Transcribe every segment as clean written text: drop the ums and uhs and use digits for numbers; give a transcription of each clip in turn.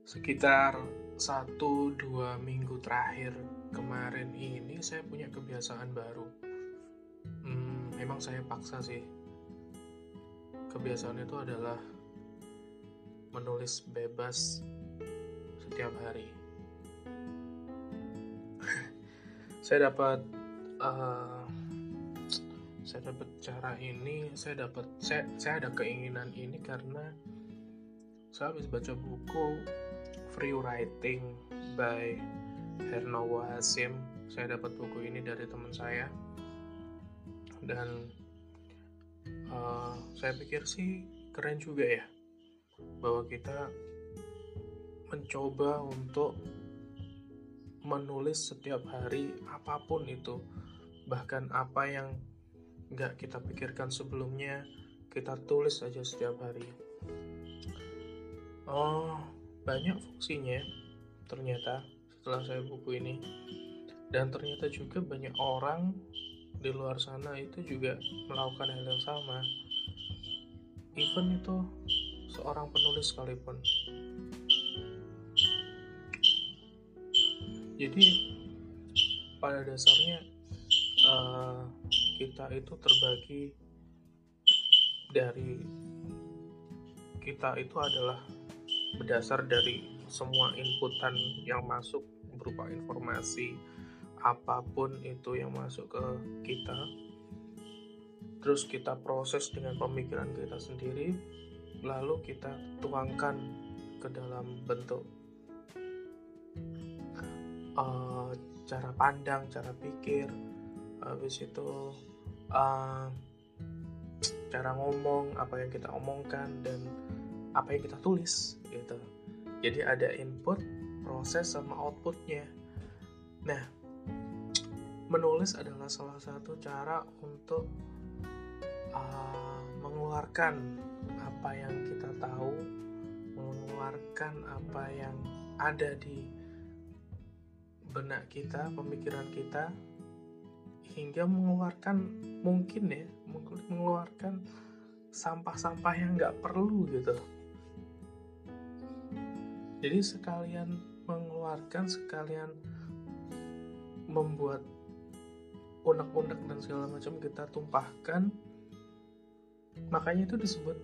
Sekitar 1-2 minggu terakhir kemarin ini saya punya kebiasaan baru. Emang saya paksa sih. Kebiasaan itu adalah menulis bebas setiap hari. Saya dapat cara ini, saya ada keinginan ini karena saya habis baca buku Free Writing by Hernowo Hasyim. Saya dapat buku ini dari teman saya dan saya pikir sih keren juga ya bahwa kita mencoba untuk menulis setiap hari apapun itu, bahkan apa yang nggak kita pikirkan sebelumnya kita tulis aja setiap hari. Banyak fungsinya ternyata setelah saya buku ini, dan ternyata juga banyak orang di luar sana itu juga melakukan hal yang sama, even itu seorang penulis sekalipun. Jadi pada dasarnya kita itu terbagi dari kita itu adalah berdasar dari semua inputan yang masuk berupa informasi apapun itu yang masuk ke kita, terus kita proses dengan pemikiran kita sendiri, lalu kita tuangkan ke dalam bentuk cara pandang, cara pikir, habis itu cara ngomong, apa yang kita omongkan dan apa yang kita tulis gitu. Jadi ada input, proses sama outputnya. Nah, menulis adalah salah satu cara untuk mengeluarkan apa yang kita tahu, mengeluarkan apa yang ada di benak kita, pemikiran kita, hingga mengeluarkan mengeluarkan sampah-sampah yang nggak perlu gitu. Jadi sekalian mengeluarkan, sekalian membuat unek-unek dan segala macam kita tumpahkan. Makanya itu disebut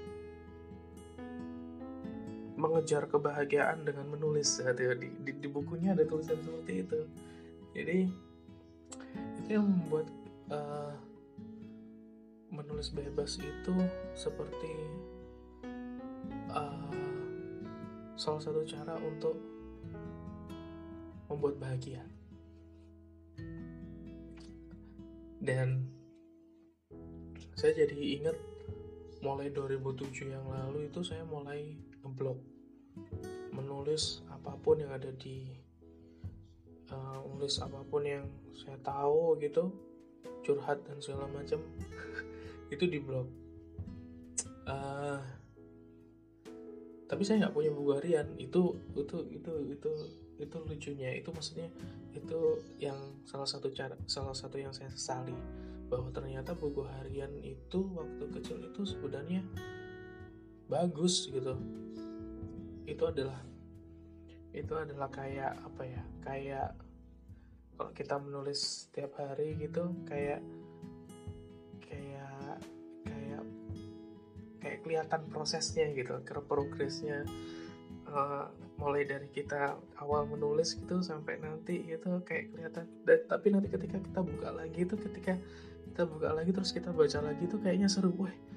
mengejar kebahagiaan dengan menulis. Di bukunya ada tulisan seperti itu. Jadi itu yang membuat menulis bebas itu seperti salah satu cara untuk membuat bahagia. Dan saya jadi ingat mulai 2007 yang lalu itu saya mulai ngeblog, menulis apapun yang ada di nulis apapun yang saya tahu gitu, curhat dan segala macam itu di blog. Tapi saya nggak punya buku harian. Itu lucunya. Itu maksudnya itu yang salah satu yang saya sesali, bahwa ternyata buku harian itu waktu kecil itu sebenarnya bagus gitu. Itu adalah kayak apa ya? Kayak kalau kita menulis setiap hari gitu, kayak kelihatan prosesnya gitu, progresnya, mulai dari kita awal menulis gitu sampai nanti gitu kayak kelihatan. Tapi nanti ketika kita buka lagi terus kita baca lagi tuh kayaknya seru.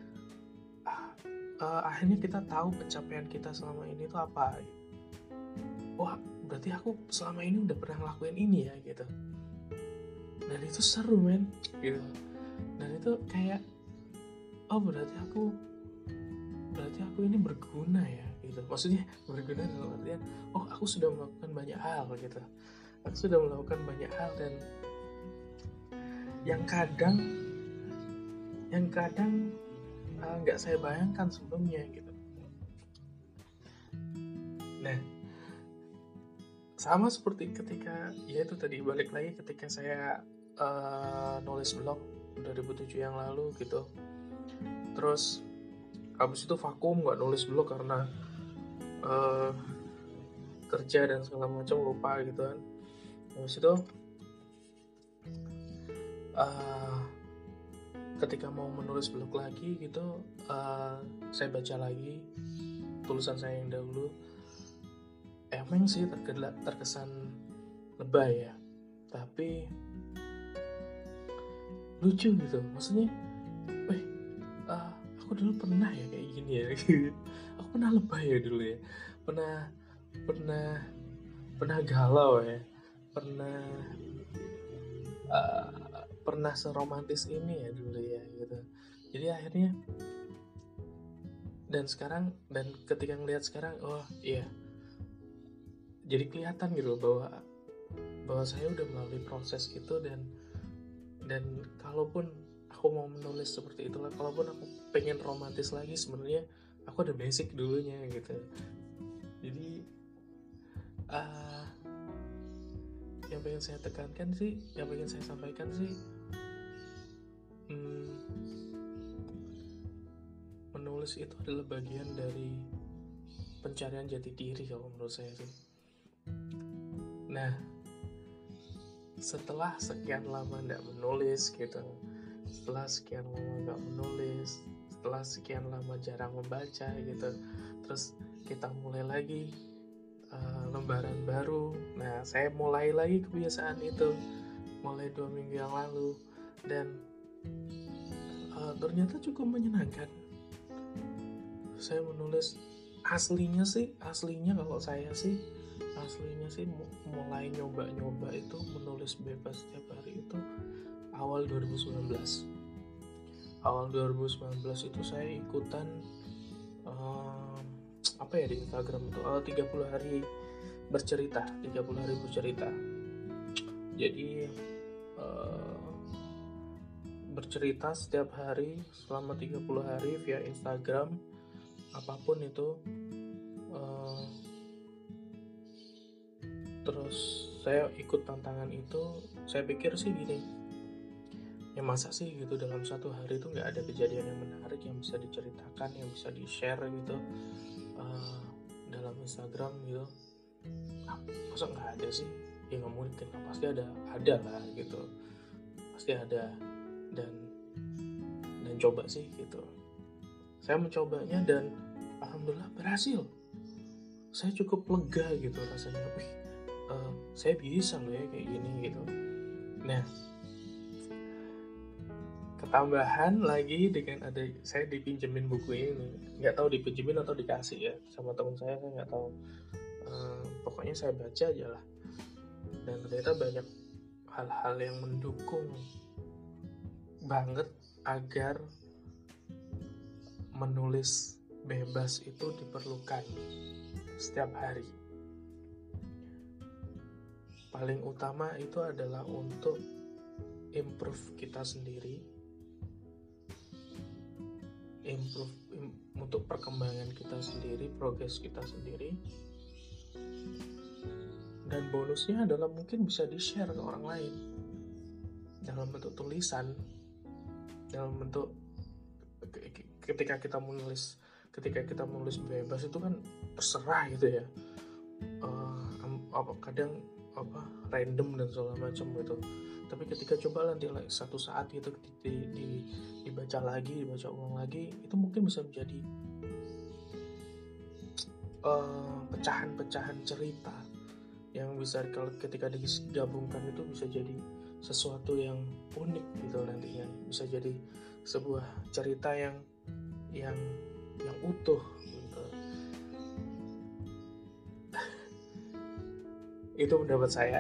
Akhirnya kita tahu pencapaian kita selama ini tuh apa. Wah, berarti aku selama ini udah pernah ngelakuin ini ya gitu. Dan itu seru men gitu. Dan itu kayak berarti aku ini berguna ya gitu. Maksudnya berguna dalam artian aku sudah melakukan banyak hal gitu. Aku sudah melakukan banyak hal dan yang kadang nggak saya bayangkan sebelumnya gitu. Nah, sama seperti ketika ya itu tadi, balik lagi ketika saya nulis blog 2007 yang lalu gitu. Terus habis itu vakum, nggak nulis blog karena kerja dan segala macam, lupa gitu kan. Habis itu ketika mau menulis blog lagi gitu, saya baca lagi tulisan saya yang dahulu. Emang sih terkesan lebay ya, tapi lucu gitu. Maksudnya aku dulu pernah ya kayak gini ya. Aku pernah lebay ya dulu ya, pernah galau ya, pernah seromantis ini ya dulu ya gitu. Jadi akhirnya dan ketika ngelihat sekarang, oh iya, jadi kelihatan gitu bahwa saya udah melalui proses gitu. Dan kalaupun aku mau menulis seperti itulah, kalaupun aku pengen romantis lagi, sebenarnya aku ada basic dulunya gitu. Jadi yang pengen saya tekankan sih, yang pengen saya sampaikan sih, menulis itu adalah bagian dari pencarian jati diri kalau menurut saya sih. Nah, setelah sekian lama nggak menulis gitu, setelah sekian lama nggak menulis, setelah sekian lama jarang membaca gitu, terus kita mulai lagi lembaran baru. Nah, saya mulai lagi kebiasaan itu mulai 2 minggu yang lalu, dan ternyata cukup menyenangkan. Saya menulis aslinya kalau saya sih mulai nyoba itu menulis bebas setiap hari itu awal 2019 itu saya ikutan di Instagram itu 30 hari bercerita. Jadi bercerita setiap hari selama 30 hari via Instagram, apapun itu. Terus saya ikut tantangan itu. Saya pikir sih gini, ya masa sih gitu dalam satu hari itu nggak ada kejadian yang menarik yang bisa diceritakan, yang bisa di-share gitu dalam Instagram gitu. Masa nggak ada sih? Ya nggak mungkin, pasti ada lah gitu, pasti ada. Dan coba sih gitu. Saya mencobanya dan alhamdulillah berhasil. Saya cukup lega gitu rasanya. Saya bisa loh ya kayak gini gitu. Nah, ketambahan lagi dengan ada saya dipinjemin buku ini, nggak tahu dipinjemin atau dikasih ya sama teman saya nggak tahu. Pokoknya saya baca aja lah, dan ternyata banyak hal-hal yang mendukung banget agar menulis bebas itu diperlukan setiap hari. Paling utama itu adalah untuk improve kita sendiri, untuk perkembangan kita sendiri, progres kita sendiri. Dan bonusnya adalah mungkin bisa di-share ke orang lain dalam bentuk tulisan, dalam bentuk ketika kita menulis bebas itu kan terserah gitu ya, kadang random dan segala macam gitu. Tapi ketika coba nanti satu saat gitu dibaca ulang lagi, itu mungkin bisa menjadi pecahan-pecahan cerita yang bisa ketika digabungkan itu bisa jadi sesuatu yang unik gitu nantinya, bisa jadi sebuah cerita yang utuh gitu. Itu pendapat saya.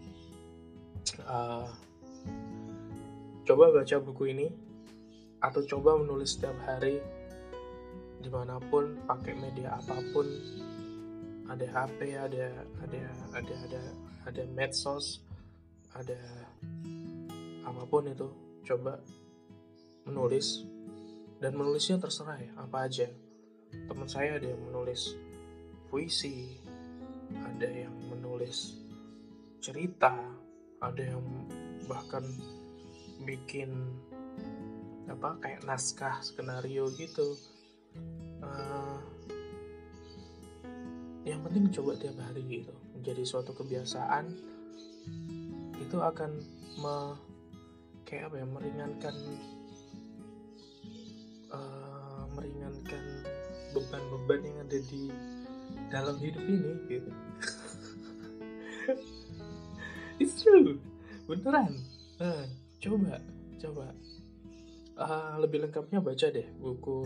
Coba baca buku ini atau coba menulis setiap hari dimanapun, pakai media apapun, ada HP, ada medsos, ada apapun itu, coba menulis. Dan menulisnya terserah ya, apa aja. Teman saya ada yang menulis puisi, ada yang menulis cerita, ada yang bahkan bikin kayak naskah skenario gitu. yang penting coba tiap hari gitu, menjadi suatu kebiasaan. Itu akan meringankan meringankan beban-beban yang ada di dalam hidup ini gitu. It's true, beneran. Coba lebih lengkapnya baca deh buku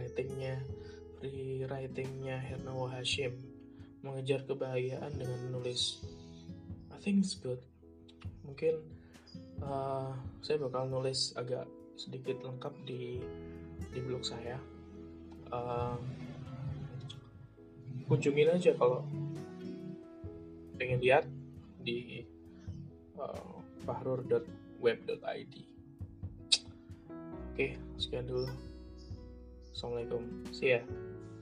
rewritingnya Hernawa Hashim, Mengejar Kebahagiaan dengan Menulis. I think it's good. Mungkin saya bakal nulis agak sedikit lengkap di blog saya. Kunjungin aja kalau pengen lihat di fahrur.web.id. Oke, sekian dulu. Assalamualaikum. See ya.